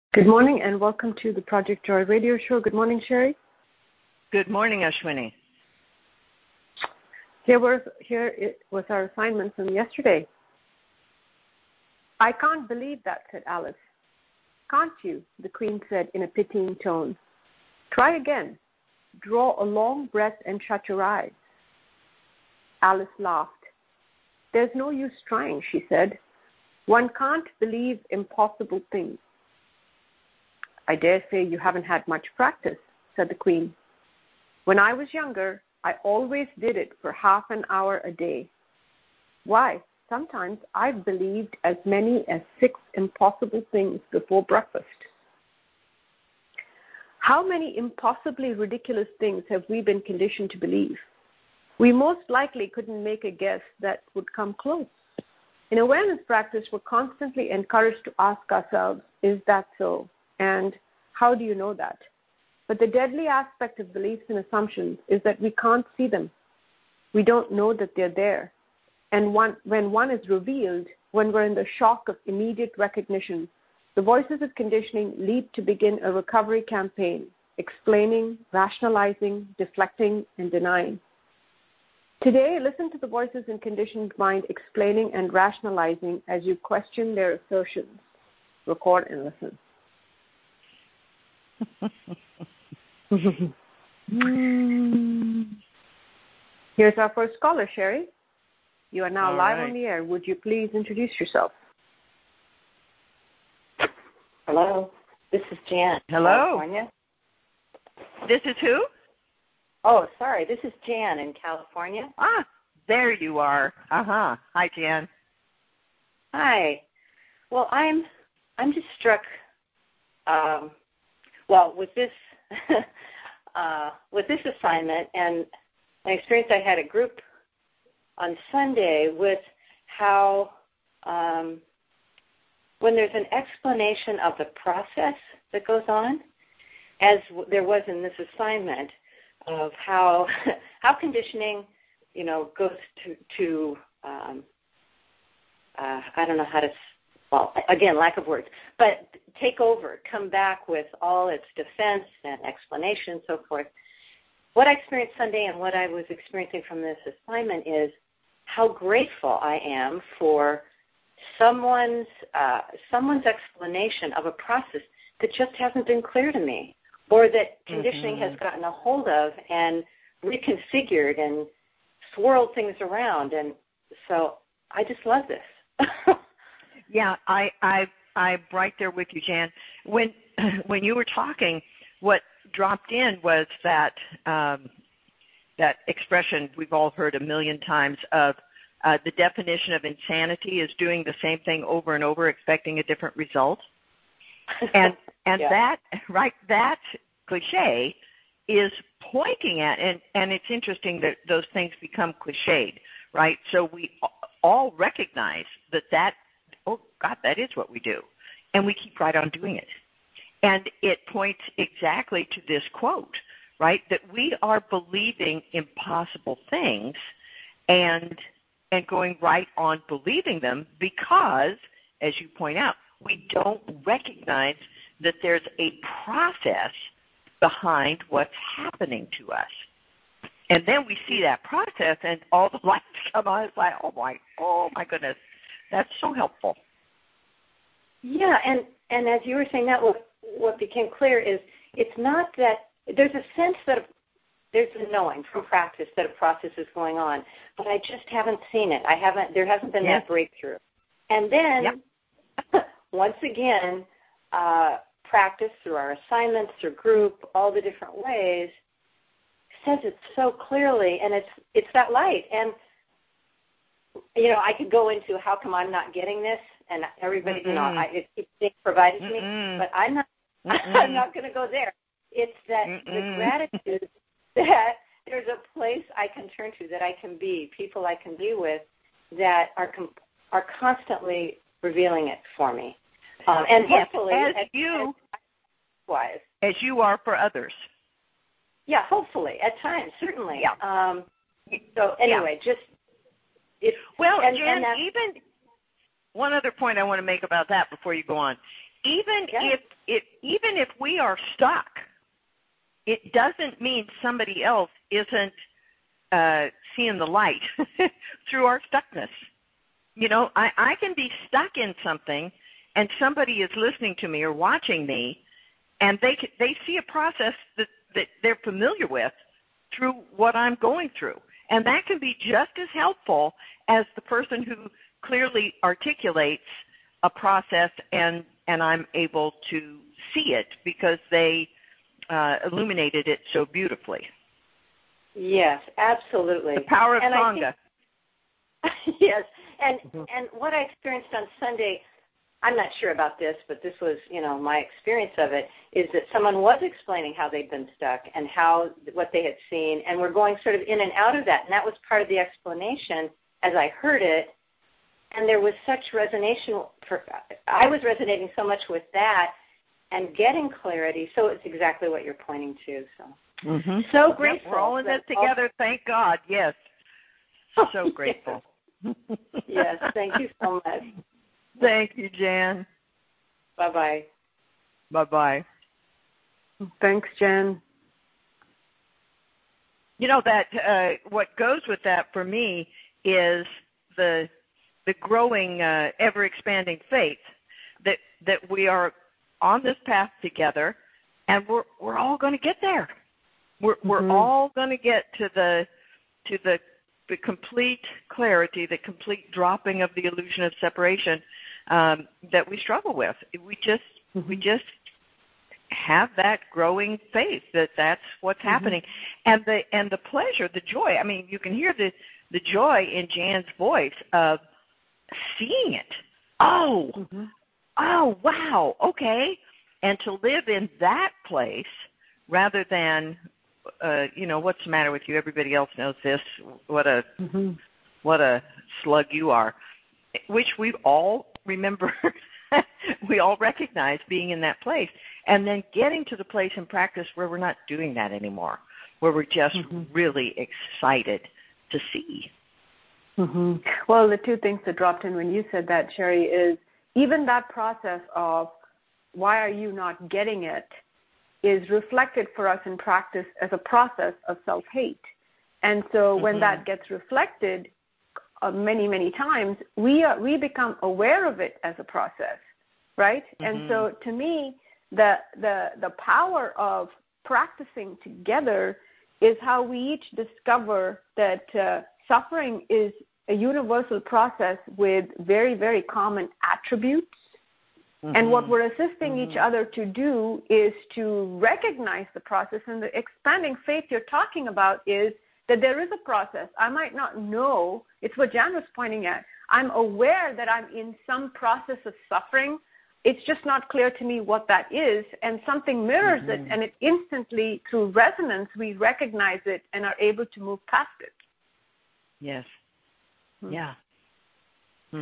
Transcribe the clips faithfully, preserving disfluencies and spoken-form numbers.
Good morning and welcome to the Project Joy radio show. Good morning, Sherry. Good morning, Ashwini. Here was, here it was our assignment from yesterday. I can't believe that, said Alice. Can't you? The Queen said in a pitying tone. Try again. Draw a long breath and shut your eyes. Alice laughed. There's no use trying, she said. One can't believe impossible things. I dare say you haven't had much practice, said the Queen. When I was younger, I always did it for half an hour a day. Why, sometimes I've believed as many as six impossible things before breakfast. How many impossibly ridiculous things have we been conditioned to believe? We most likely couldn't make a guess that would come close. In awareness practice, we're constantly encouraged to ask ourselves, is that so? And how do you know that? But the deadly aspect of beliefs and assumptions is that we can't see them. We don't know that they're there. And one, when one is revealed, when we're in the shock of immediate recognition, the voices of conditioning lead to begin a recovery campaign, explaining, rationalizing, deflecting, and denying. Today, listen to the voices in conditioned mind explaining and rationalizing as you question their assertions. Record and listen. Here's our first caller, Sherry. You are now All live right. on the air. Would you please introduce yourself? Hello, this is Jan. Hello. California. This is who? Oh, sorry, this is Jan in California. Ah, there you are. Uh-huh. Hi, Jan. Hi. Well, I'm I'm just struck. Um, well, with this uh, with this assignment and an experience I had a group on Sunday with how um, when there's an explanation of the process that goes on, as w- there was in this assignment, of how how conditioning, you know, goes to to um, uh, I don't know how to. Well, again, lack of words, but take over, come back with all its defense and explanation and so forth. What I experienced Sunday and what I was experiencing from this assignment is how grateful I am for someone's uh, someone's explanation of a process that just hasn't been clear to me, or that conditioning mm-hmm. has gotten a hold of and reconfigured and swirled things around. And so I just love this. Yeah, I, I, I'm right there with you, Jan. When when you were talking, what dropped in was that um, that expression we've all heard a million times of uh, the definition of insanity is doing the same thing over and over, expecting a different result. And and yeah. that right that cliche is pointing at, and, and it's interesting that those things become cliched, right? So we all recognize that that, oh, God, that is what we do. And we keep right on doing it. And it points exactly to this quote, right, that we are believing impossible things and and going right on believing them because, as you point out, we don't recognize that there's a process behind what's happening to us. And then we see that process and all the lights come on. It's like, oh, my, oh my goodness, that's so helpful. Yeah, and, and as you were saying that, what, what became clear is it's not that there's a sense that there's a knowing from practice that a process is going on, but I just haven't seen it. I haven't. There hasn't been Yes. that breakthrough. And then, yep. once again, uh, practice through our assignments, through group, all the different ways, says it so clearly, and it's it's that light. And, you know, I could go into how come I'm not getting this, and everybody, mm-hmm. you know, I, it, it's being provided to mm-hmm. me, but I'm not, mm-hmm. I'm not going to go there. It's that mm-hmm. the gratitude that there's a place I can turn to, that I can be, people I can be with, that are com- are constantly revealing it for me. Um, and yes, hopefully, as, as you, wise. as you are for others. Yeah, hopefully, at times, certainly. Yeah. Um, so anyway, yeah. just it's well, and, Jan, and even one other point I want to make about that before you go on even yeah. if it, even if we are stuck, it doesn't mean somebody else isn't uh, seeing the light through our stuckness. You know, I, I can be stuck in something, and somebody is listening to me or watching me, and they they see a process that, that they're familiar with through what I'm going through. And that can be just as helpful as the person who clearly articulates a process and, and I'm able to see it because they uh, illuminated it so beautifully. Yes, absolutely. The power of and Sangha. Think, yes, and mm-hmm. and what I experienced on Sunday, I'm not sure about this, but this was, you know, my experience of it, is that someone was explaining how they'd been stuck and how what they had seen, and we're going sort of in and out of that, and that was part of the explanation as I heard it, and there was such resonation. For, I was resonating so much with that and getting clarity, so it's exactly what you're pointing to. So, mm-hmm. so yep, grateful. we're all in this together, all... thank God, yes. So grateful. Yes, thank you so much. Thank you, Jan. Bye-bye. Bye-bye. Thanks, Jan. You know, that uh, what goes with that for me is the the growing, uh, ever-expanding faith that that we are on this path together, and we're we're all going to get there. We're we're mm-hmm. all going to get to the to the the complete clarity, the complete dropping of the illusion of separation um, that we struggle with. We just mm-hmm. we just have that growing faith that that's what's mm-hmm. happening, and the and the pleasure, the joy. I mean, you can hear the the joy in Jan's voice of seeing it. Oh, mm-hmm. oh, wow, okay, and to live in that place rather than. Uh, you know, what's the matter with you? Everybody else knows this. What a mm-hmm. what a slug you are, which we all remember. We all recognize being in that place, and then getting to the place in practice where we're not doing that anymore, where we're just mm-hmm. really excited to see. Mm-hmm. Well, the two things that dropped in when you said that, Sherry, is even that process of why are you not getting it is reflected for us in practice as a process of self-hate. And so mm-hmm. when that gets reflected uh, many, many times, we are, we become aware of it as a process, right? Mm-hmm. And so to me, the, the, the power of practicing together is how we each discover that uh, suffering is a universal process with very, very common attributes. Mm-hmm. And what we're assisting mm-hmm. each other to do is to recognize the process. And the expanding faith you're talking about is that there is a process. I might not know. It's what Jan was pointing at. I'm aware that I'm in some process of suffering. It's just not clear to me what that is. And something mirrors mm-hmm. it. And it instantly, through resonance, we recognize it and are able to move past it. Yes. Mm-hmm. Yeah. Hmm.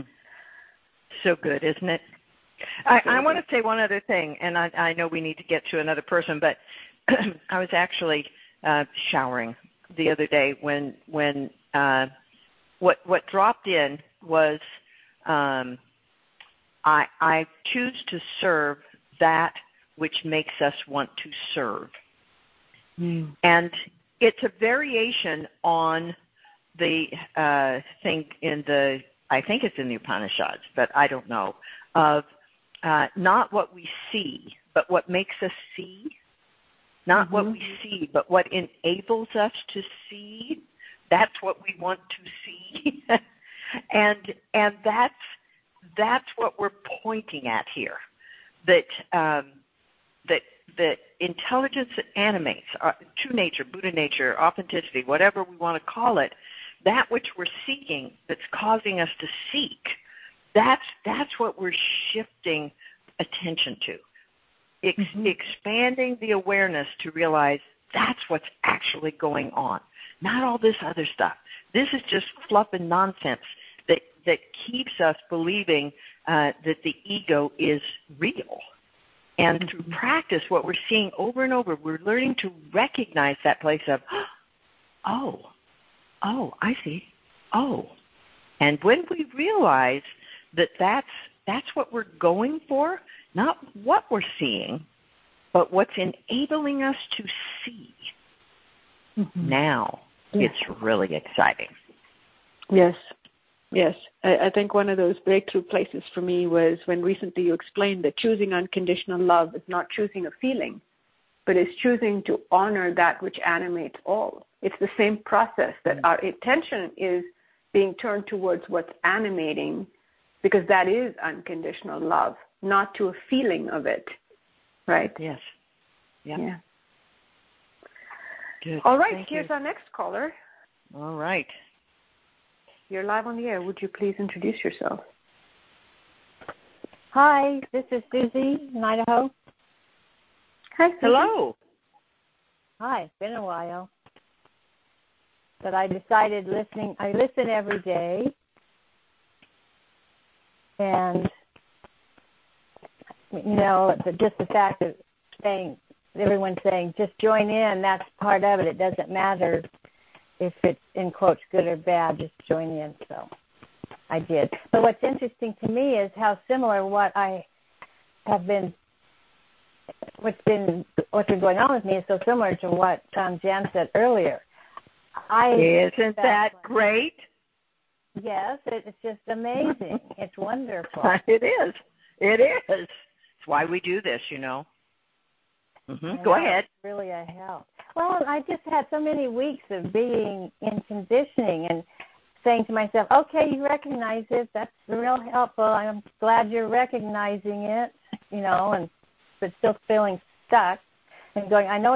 So good, isn't it? I, I want to say one other thing, and I, I know we need to get to another person, but I was actually uh, showering the other day when when uh, what what dropped in was um, I, I choose to serve that which makes us want to serve. Mm. And it's a variation on the uh, thing in the, I think it's in the Upanishads, but I don't know, of uh, not what we see, but what makes us see. Not mm-hmm. what we see, but what enables us to see. That's what we want to see. and and that's that's what we're pointing at here. That um, that that intelligence that animates, uh, true nature, Buddha nature, authenticity, whatever we want to call it, that which we're seeking that's causing us to seek, that's that's what we're shifting attention to. Ex- mm-hmm. Expanding the awareness to realize that's what's actually going on, not all this other stuff. This is just fluff and nonsense that, that keeps us believing uh, that the ego is real. And mm-hmm. through practice, what we're seeing over and over, we're learning to recognize that place of, oh, oh, I see, oh. And when we realize that that's, that's what we're going for, not what we're seeing, but what's enabling us to see. Mm-hmm. Now yeah. It's really exciting. Yes. Yes. I, I think one of those breakthrough places for me was when recently you explained that choosing unconditional love is not choosing a feeling, but it's choosing to honor that which animates all. It's the same process that our attention is being turned towards what's animating, because that is unconditional love, not to a feeling of it, right? Yes. Yep. Yeah. Good. All right, Thank here's you. our next caller. All right. You're live on the air. Would you please introduce yourself? Hi, this is Susie in Idaho. Hi, Susie. Hello. Hi, it's been a while. But I decided listening, I listen every day. And, you know, the, just the fact of saying, everyone's saying, just join in, that's part of it. It doesn't matter if it's, in quotes, good or bad, just join in. So I did. But what's interesting to me is how similar what I have been, what's been, what's been going on with me is so similar to what um, Jan said earlier. I Isn't that great? Yes, it, it's just amazing. It's wonderful. It is. It is. It's why we do this, you know. Mm-hmm. Go ahead. It's really a help. Well, I just had so many weeks of being in conditioning and saying to myself, okay, you recognize it. That's real helpful. I'm glad you're recognizing it, you know, and but still feeling stuck and going, I know